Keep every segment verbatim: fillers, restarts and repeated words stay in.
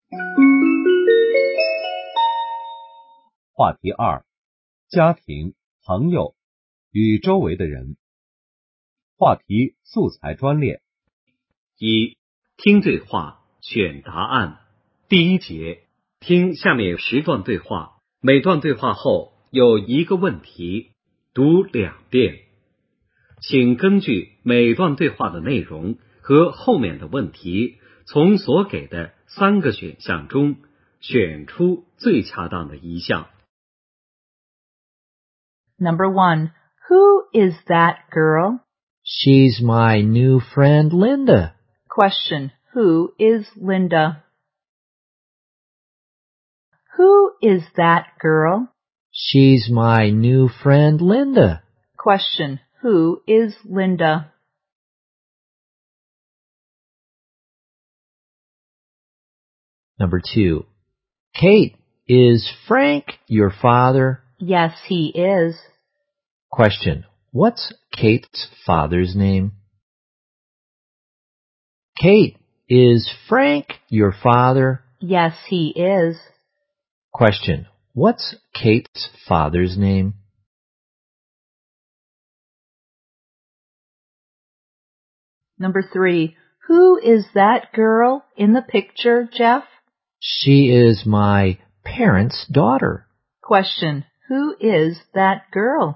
话题二：家庭、朋友与周围的人。话题素材专列。 一、听对话，选答案。第一节，听下面十段对话，每段对话后有一个问题，读两遍。请根据每段对话的内容和后面的问题，从所给的三个选项中选出最恰当的一项。 Number one, who is that girl? She's my new friend, Linda. Question, who is Linda? Who is that girl? She's my new friend, Linda. Question, who is Linda? Number two, Kate, is Frank your father? Yes, he is. Question, what's Kate's father's name? Kate, is Frank your father? Yes, he is. Question, what's Kate's father's name? Number three, who is that girl in the picture, Jeff? She is my parents' daughter. Question, who is that girl?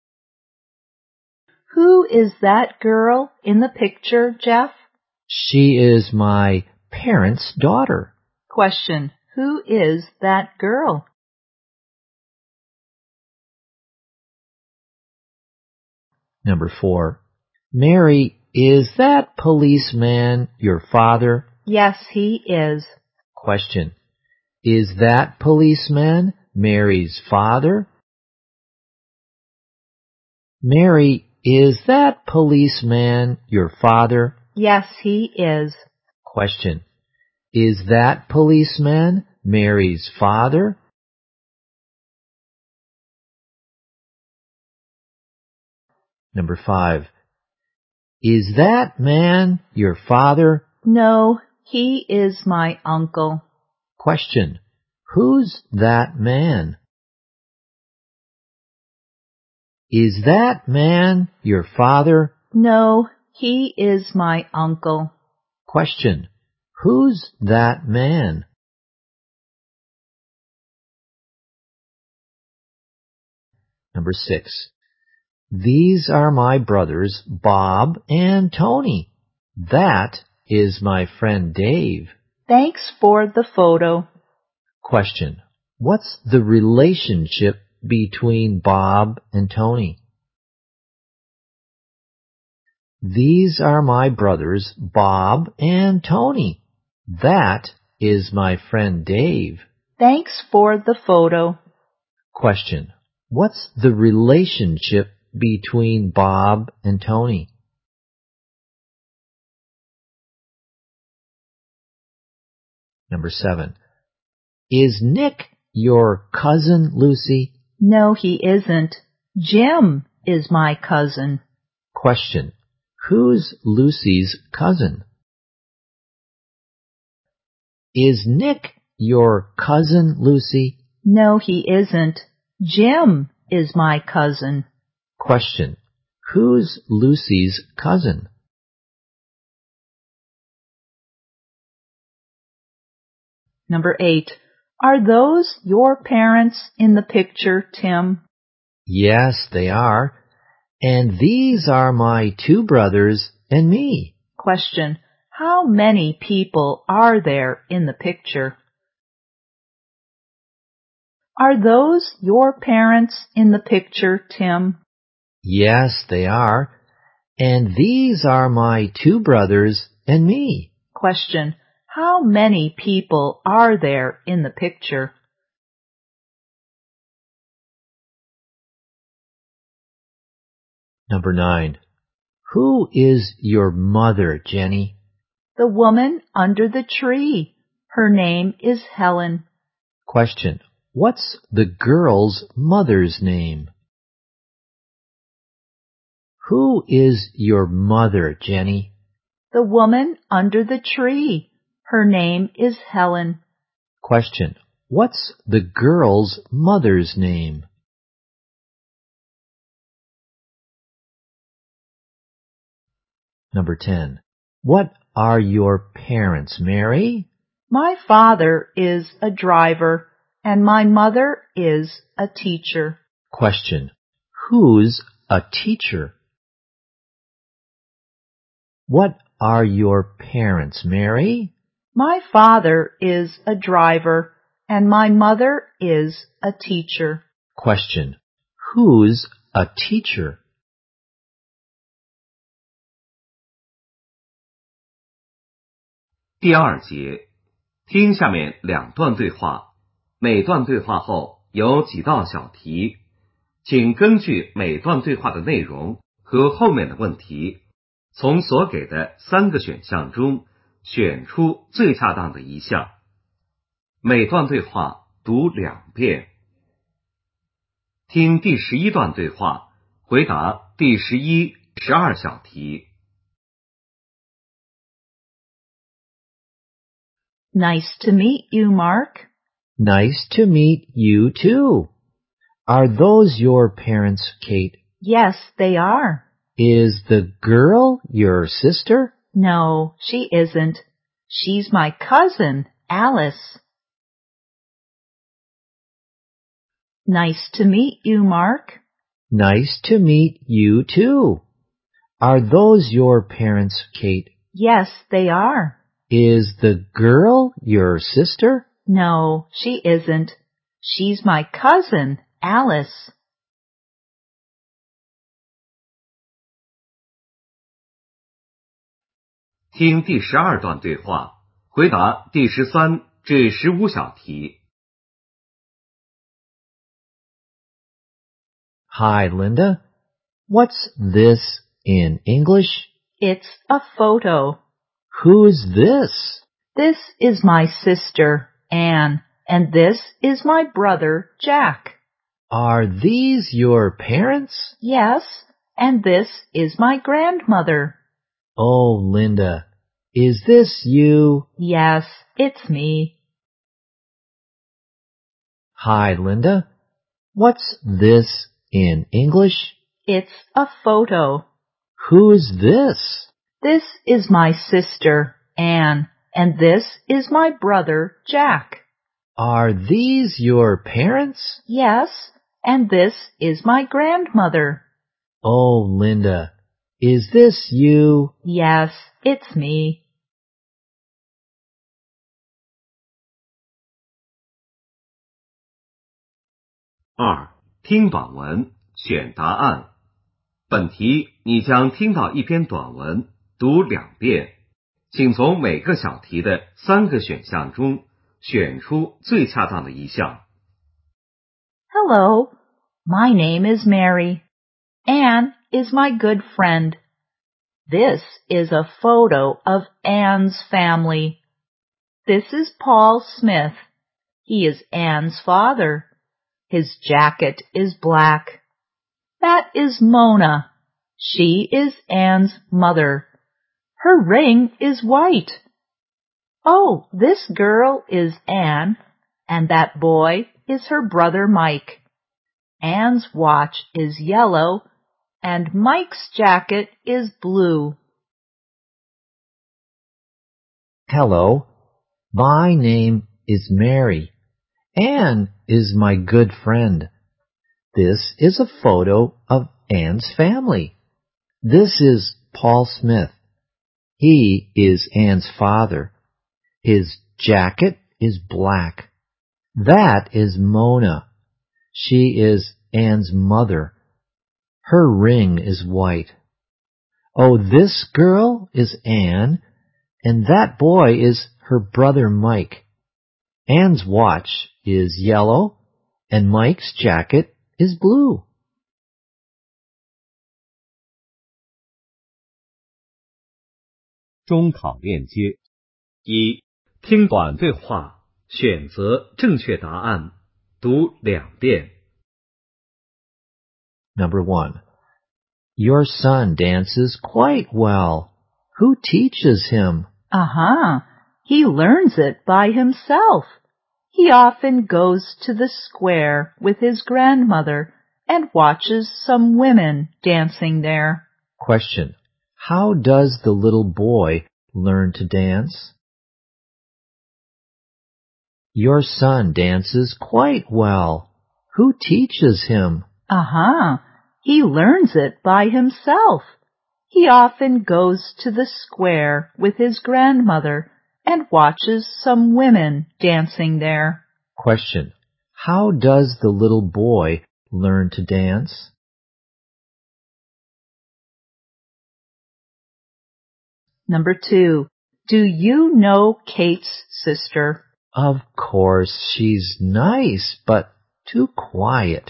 Who is that girl in the picture, Jeff? She is my parents' daughter. Question, who is that girl? Number four, Mary, is that policeman your father? Yes, he is. Question, is that policeman Mary's father? Mary, is that policeman your father? Yes, he is. Question, is that policeman Mary's father? Number five, is that man your father? No, he is my uncle. Question, who's that man? Is that man your father? No, he is my uncle. Question, who's that man? Number six, these are my brothers, Bob and Tony. That is my friend Dave. Thanks for the photo. Question, what's the relationship between Bob and Tony? These are my brothers, Bob and Tony. That is my friend Dave. Thanks for the photo. Question, what's the relationship between Bob and Tony? Number seven, is Nick your cousin, Lucy? No, he isn't. Jim is my cousin. Question, who's Lucy's cousin? Is Nick your cousin, Lucy? No, he isn't. Jim is my cousin. Question, who's Lucy's cousin? Number eight, are those your parents in the picture, Tim? Yes, they are. And these are my two brothers and me. Question, how many people are there in the picture? Are those your parents in the picture, Tim? Yes, they are. And these are my two brothers and me. Question, how many people are there in the picture? Number nine, who is your mother, Jenny? The woman under the tree. Her name is Helen. Question, what's the girl's mother's name? Who is your mother, Jenny? The woman under the tree. Her name is Helen. Question. What's the girl's mother's name? Number ten. What are your parents, Mary? My father is a driver, and my mother is a teacher. Question. Who's a teacher? What are your parents, Mary? My father is a driver, and my mother is a teacher. Question. Who's a teacher? 第二节，听下面两段对话，每段对话后有几道小题，请根据每段对话的内容和后面的问题，从所给的三个选项中选出最恰当的一项。每段对话读两遍。听第十一段对话，回答第十一、十二小题。 Nice to meet you, Mark. Nice to meet you too. Are those your parents, Kate? Yes, they are. Is the girl your sister? No, she isn't. She's my cousin, Alice. Nice to meet you, Mark. Nice to meet you too. Are those your parents, Kate? Yes, they are. Is the girl your sister? No, she isn't. She's my cousin, Alice. 听第十二段对话，回答第十三至十五小题。 Hi, Linda. What's this in English? It's a photo. Who's this? This is my sister, Anne, and this is my brother, Jack. Are these your parents? Yes, and this is my grandmother. Oh, Linda, is this you? Yes, it's me. Hi, Linda. What's this in English? It's a photo. Who's this? This is my sister, Anne, and this is my brother, Jack. Are these your parents? Yes, and this is my grandmother. Oh, Linda, is this you? Yes, it's me. 二、听短文，选答案。本题你将听到一篇短文，读两遍，请从每个小题的三个选项中选出最恰当的一项。 Hello, my name is Mary. Anne is my good friend. This is a photo of Anne's family. This is Paul Smith. He is Anne's father. His jacket is black. That is Mona. She is Anne's mother. Her ring is white. Oh, this girl is Anne, and that boy is her brother Mike. Anne's watch is yellow, and Mike's jacket is blue. Hello, my name is Mary. Anne is my good friend. This is a photo of Anne's family. This is Paul Smith. He is Anne's father. His jacket is black. That is Mona. She is Anne's mother. Her ring is white. Oh, this girl is Anne, and that boy is her brother Mike. Anne's watch is yellow, and Mike's jacket is blue. 中考链接。 一、听短对话，选择正确答案，读两遍。 Number one. Your son dances quite well. Who teaches him? Uh-huh. He learns it by himself. He often goes to the square with his grandmother and watches some women dancing there. Question. How does the little boy learn to dance? Your son dances quite well. Who teaches him? Uh-huh. He learns it by himself. He often goes to the square with his grandmother and watches some women dancing there. Question. How does the little boy learn to dance? Number two. Do you know Kate's sister? Of course, she's nice, but too quiet.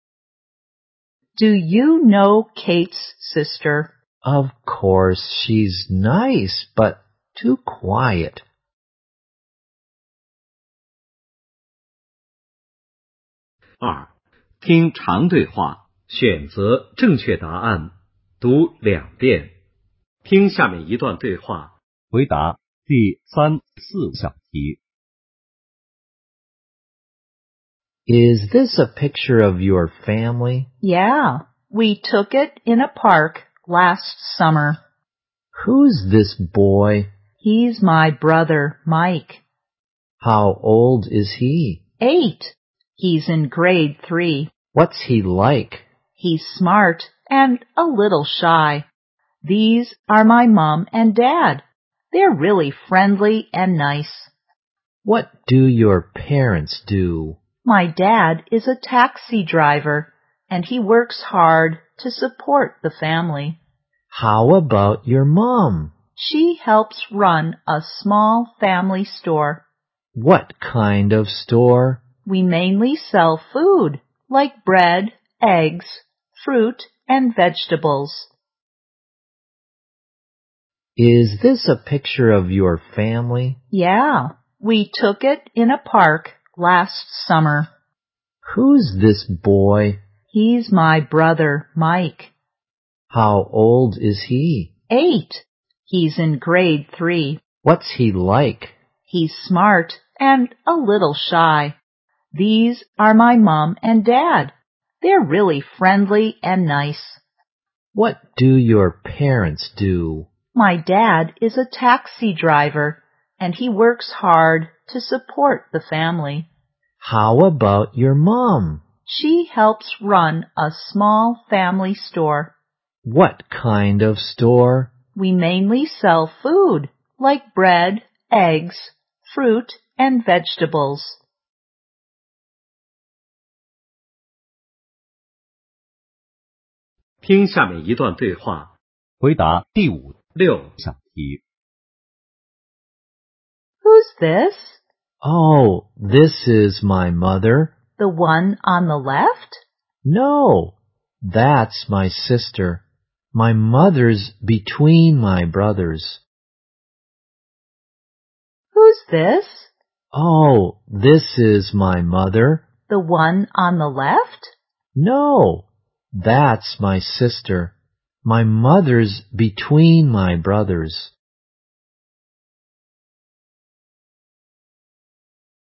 Do you know Kate's sister? Of course, she's nice, but too quiet. 二、听长对话，选择正确答案，读两遍。听下面一段对话， 回答第三、四小题。 Is this a picture of your family? Yeah, we took it in a park last summer. Who's this boy? He's my brother, Mike. How old is he? Eight. He's in grade three. What's he like? He's smart and a little shy. These are my mom and dad. They're really friendly and nice. What do your parents do? My dad is a taxi driver, and he works hard to support the family. How about your mom? She helps run a small family store. What kind of store? We mainly sell food, like bread, eggs, fruit, and vegetables. Is this a picture of your family? Yeah, we took it in a park last summer. Who's this boy? He's my brother, Mike. How old is he? Eight. He's in grade three. What's he like? He's smart and a little shy. These are my mom and dad. They're really friendly and nice. What do your parents do? My dad is a taxi driver, and he works hard to support the family. How about your mom? She helps run a small family store. What kind of store? We mainly sell food, like bread, eggs, fruit, and vegetables. 听下面一段对话， 回答第五、 六、 小题。 Who's this? Oh, this is my mother. The one on the left? No, that's my sister. My mother's between my brothers. Who's this? Oh, this is my mother. The one on the left? No, that's my sister. My mother's between my brothers.